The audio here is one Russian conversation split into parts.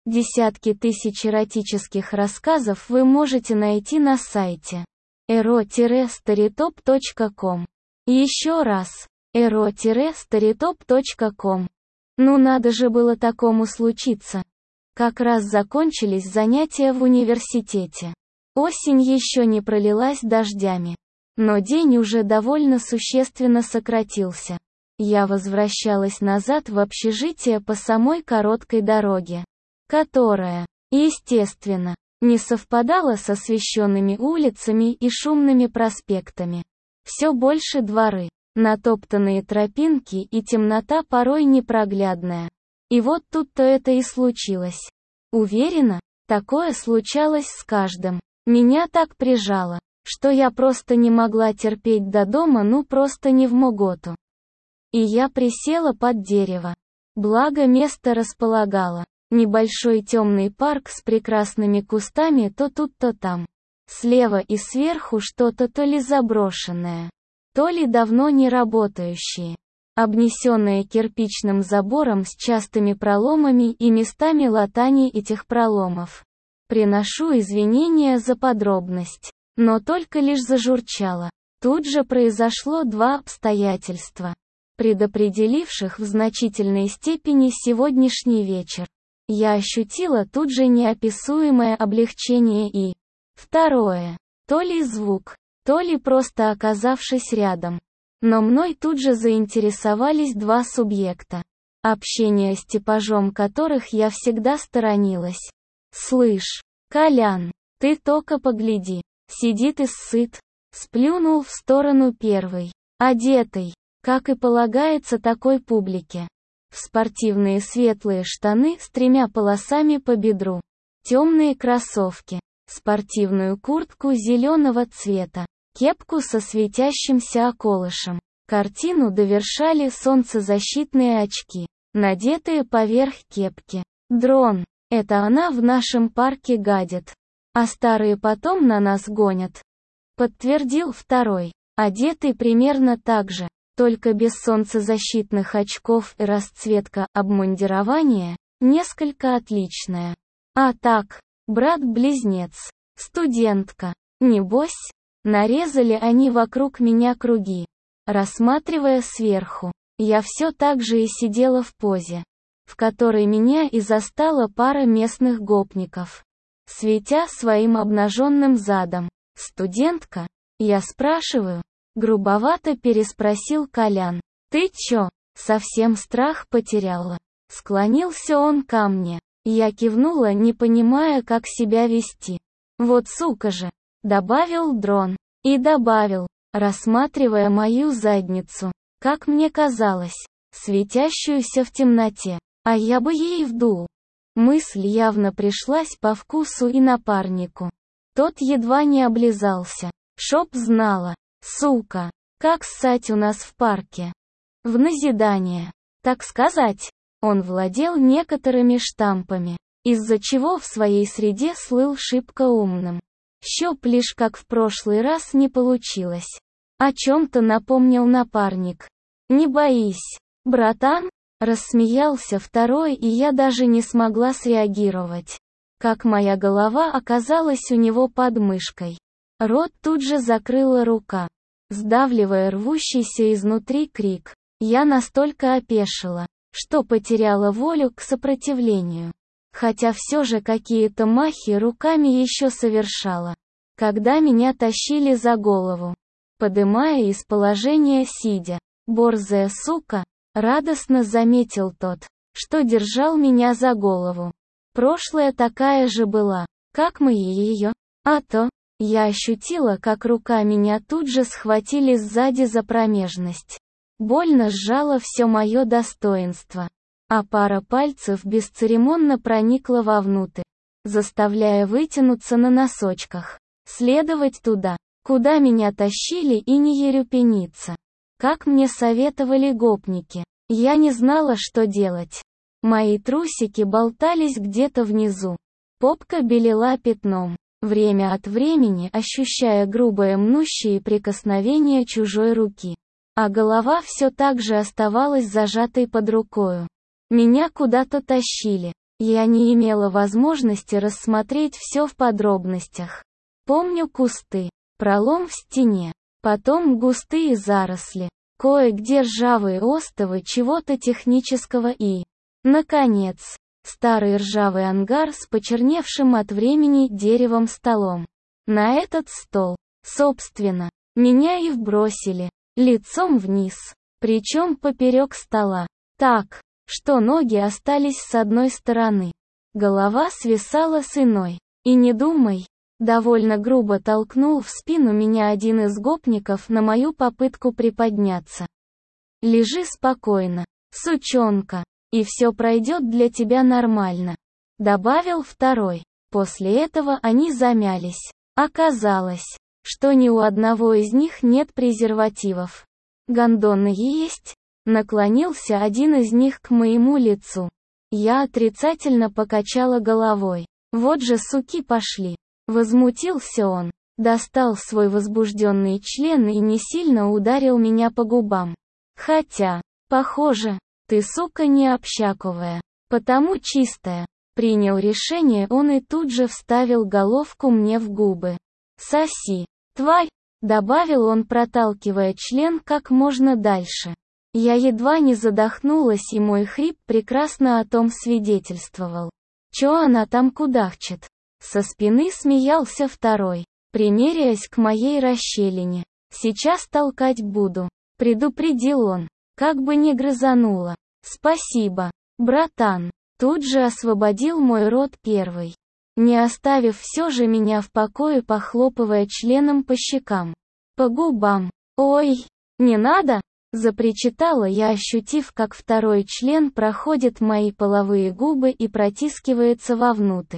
Десятки тысяч эротических рассказов вы можете найти на сайте ero-storytop.com. Еще раз, ero-storytop.com. Ну надо же было такому случиться. Как раз закончились занятия в университете. Осень еще не пролилась дождями. Но день уже довольно существенно сократился. Я возвращалась назад в общежитие по самой короткой дороге, которая, естественно, не совпадала с освещенными улицами и шумными проспектами. Все больше дворы, натоптанные тропинки и темнота порой непроглядная. И вот тут-то это и случилось. Уверена, такое случалось с каждым. Меня так прижало, что я просто не могла терпеть до дома, ну просто не вмоготу. И я присела под дерево. Благо место располагало. Небольшой темный парк с прекрасными кустами то тут, то там. Слева и сверху что-то то ли заброшенное, то ли давно не работающее. Обнесенное кирпичным забором с частыми проломами и местами латания этих проломов. Приношу извинения за подробность, но только лишь зажурчало. Тут же произошло два обстоятельства, предопределивших в значительной степени сегодняшний вечер. Я ощутила тут же неописуемое облегчение и... Второе. То ли звук, то ли просто оказавшись рядом. Но мной тут же заинтересовались два субъекта, общение с типажом которых я всегда сторонилась. «Слышь, Колян, ты только погляди, сидит и сыт», сплюнул в сторону первый, одетый, как и полагается такой публике, в спортивные светлые штаны с 3 полосами по бедру, темные кроссовки, спортивную куртку зеленого цвета, кепку со светящимся околышем. Картину довершали солнцезащитные очки, надетые поверх кепки. «Дрон, это она в нашем парке гадит, а старые потом на нас гонят», подтвердил второй, одетый примерно так же, только без солнцезащитных очков и расцветка обмундирования, несколько отличная. А так, брат-близнец, студентка, небось. Нарезали они вокруг меня круги. Рассматривая сверху, я все так же и сидела в позе, в которой меня и застала пара местных гопников, светя своим обнаженным задом. «Студентка?» Я спрашиваю. Грубовато переспросил Колян. «Ты чё, совсем страх потеряла?» Склонился он ко мне. Я кивнула, не понимая, как себя вести. «Вот сука же!» Добавил дрон. И добавил, рассматривая мою задницу, как мне казалось, светящуюся в темноте. А я бы ей вдул. Мысль явно пришлась по вкусу и напарнику. Тот едва не облизался. Шоп знала. Сука, как ссать у нас в парке. В назидание, так сказать. Он владел некоторыми штампами, из-за чего в своей среде слыл шибко умным. Щоп лишь как в прошлый раз не получилось. О чем-то напомнил напарник. «Не боись, братан», рассмеялся второй, и я даже не смогла среагировать. Как моя голова оказалась у него под мышкой. Рот тут же закрыла рука, сдавливая рвущийся изнутри крик. Я настолько опешила, что потеряла волю к сопротивлению. Хотя все же какие-то махи руками еще совершала. Когда меня тащили за голову, подымая из положения сидя, борзая сука, радостно заметил тот, что держал меня за голову. Прошлая такая же была, как мы ее. А то, я ощутила, как рука меня тут же схватили сзади за промежность. Больно сжала все мое достоинство. А пара пальцев бесцеремонно проникла вовнутрь, заставляя вытянуться на носочках, следовать туда, куда меня тащили, и не ерепениться. Как мне советовали гопники, я не знала, что делать. Мои трусики болтались где-то внизу. Попка белела пятном, время от времени ощущая грубое мнущее прикосновение чужой руки. А голова все так же оставалась зажатой под рукою. Меня куда-то тащили. Я не имела возможности рассмотреть все в подробностях. Помню кусты, пролом в стене, потом густые заросли, кое-где ржавые остовы чего-то технического и, наконец, старый ржавый ангар с почерневшим от времени деревом столом. На этот стол, собственно, меня и вбросили, лицом вниз, причем поперек стола, так, что ноги остались с одной стороны, голова свисала с иной. И не думай, довольно грубо толкнул в спину меня один из гопников на мою попытку приподняться. Лежи спокойно, сучонка, и все пройдет для тебя нормально, добавил второй. После этого они замялись. Оказалось, что ни у одного из них нет презервативов. Гондоны есть? Наклонился один из них к моему лицу. Я отрицательно покачала головой. Вот же суки пошли. Возмутился он, достал свой возбужденный член и не сильно ударил меня по губам. Хотя, похоже, ты, сука, не общаковая, потому чистая. Принял решение он и тут же вставил головку мне в губы. «Соси, тварь!» — добавил он, проталкивая член как можно дальше. Я едва не задохнулась, и мой хрип прекрасно о том свидетельствовал. «Чё она там кудахчет?» Со спины смеялся второй, примеряясь к моей расщелине. «Сейчас толкать буду», — предупредил он, как бы не грызануло. «Спасибо, братан». Тут же освободил мой рот первый, не оставив все же меня в покое, похлопывая членом по щекам, по губам. «Ой, не надо!» — запричитала я, ощутив, как второй член проходит мои половые губы и протискивается вовнутрь.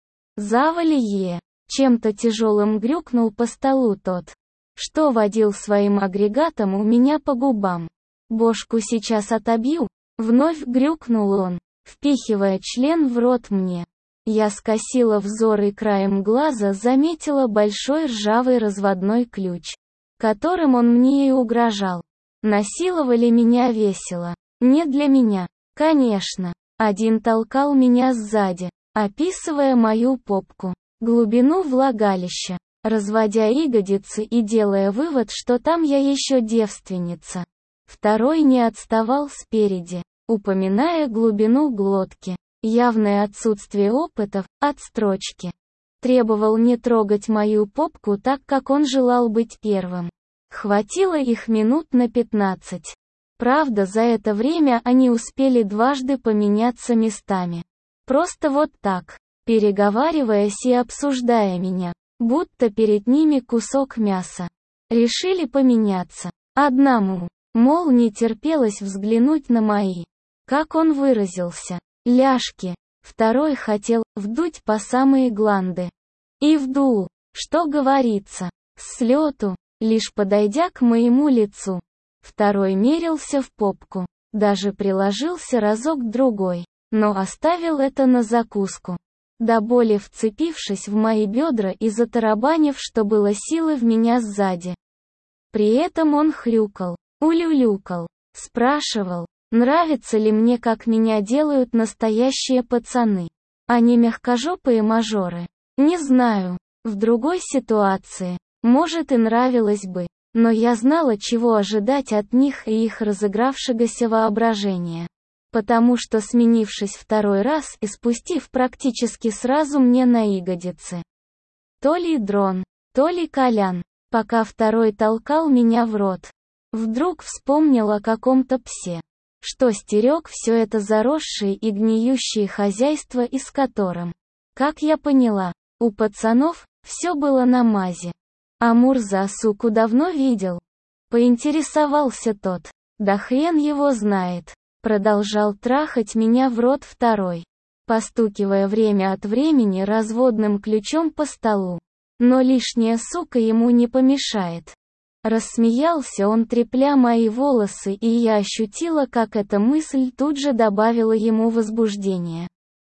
«Завали!» — чем-то тяжелым грюкнул по столу тот, что водил своим агрегатом у меня по губам. «Бошку сейчас отобью!» — вновь грюкнул он, впихивая член в рот мне. Я скосила взор и краем глаза заметила большой ржавый разводной ключ, которым он мне и угрожал. Насиловали меня весело. Не для меня, конечно. Один толкал меня сзади, описывая мою попку, глубину влагалища, разводя ягодицы и делая вывод, что там я еще девственница. Второй не отставал спереди, упоминая глубину глотки, явное отсутствие опытов, отстрочки. Требовал не трогать мою попку так, как он желал быть первым. Хватило их минут на 15. Правда, за это время они успели дважды поменяться местами. Просто вот так, переговариваясь и обсуждая меня, будто перед ними кусок мяса. Решили поменяться. Одному, мол, не терпелось взглянуть на мои, как он выразился, ляжки. Второй хотел вдуть по самые гланды. И вдул, что говорится, с лету, лишь подойдя к моему лицу. Второй мерился в попку, даже приложился разок-другой, но оставил это на закуску, до боли вцепившись в мои бедра и затарабанив, что было силы, в меня сзади. При этом он хрюкал, улюлюкал, спрашивал, нравится ли мне, как меня делают настоящие пацаны, а не мягкожопые мажоры. Не знаю, в другой ситуации, может, и нравилось бы, но я знала, чего ожидать от них и их разыгравшегося воображения. Потому что, сменившись второй раз и спустив практически сразу мне на ягодицы, то ли дрон, то ли Колян, пока второй толкал меня в рот, вдруг вспомнил о каком-то псе, что стерег все это заросшее и гниющее хозяйство, и с которым, как я поняла, у пацанов все было на мазе. А Мурза суку давно видел? Поинтересовался тот. Да хрен его знает. Продолжал трахать меня в рот второй, постукивая время от времени разводным ключом по столу. Но лишняя сука ему не помешает. Рассмеялся он, трепля мои волосы, и я ощутила, как эта мысль тут же добавила ему возбуждения.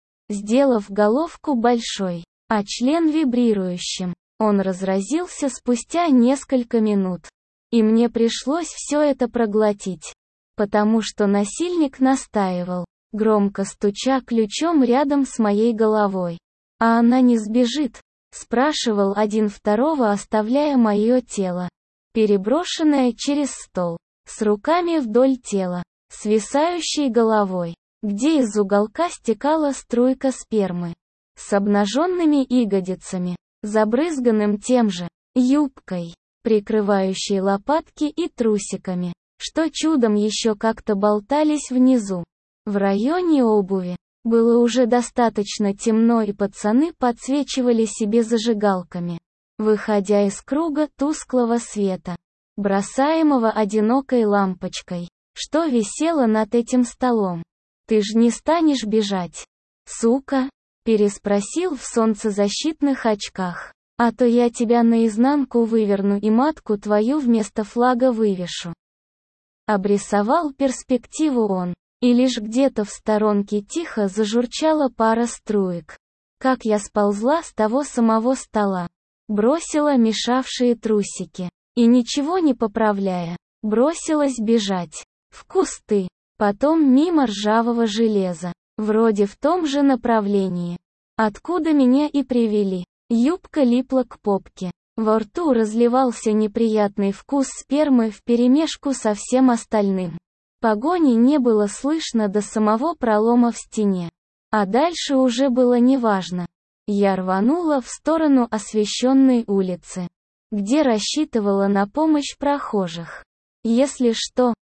Сделав головку большой, а член вибрирующим, он разразился спустя несколько минут. И мне пришлось все это проглотить, потому что насильник настаивал. громко стуча ключом рядом с моей головой. «А она не сбежит?» — спрашивал один второго, оставляя мое тело, переброшенное через стол, с руками вдоль тела, свисающей головой, где из уголка стекала струйка спермы, с обнаженными ягодицами, забрызганным тем же, юбкой, прикрывающей лопатки и трусиками, что чудом еще как-то болтались внизу. В районе обуви было уже достаточно темно, и пацаны подсвечивали себе зажигалками, выходя из круга тусклого света, бросаемого одинокой лампочкой, что висела над этим столом. «Ты ж не станешь бежать, сука?» — переспросил в солнцезащитных очках. «А то я тебя наизнанку выверну и матку твою вместо флага вывешу». Обрисовал перспективу он, и лишь где-то в сторонке тихо зажурчала пара струек. Как я сползла с того самого стола, бросила мешавшие трусики, и ничего не поправляя, бросилась бежать в кусты, потом мимо ржавого железа, вроде в том же направлении, откуда меня и привели. Юбка липла к попке, во рту разливался неприятный вкус спермы вперемешку со всем остальным. Погони не было слышно до самого пролома в стене, а дальше уже было неважно. Я рванула в сторону освещенной улицы, где рассчитывала на помощь прохожих. Если что,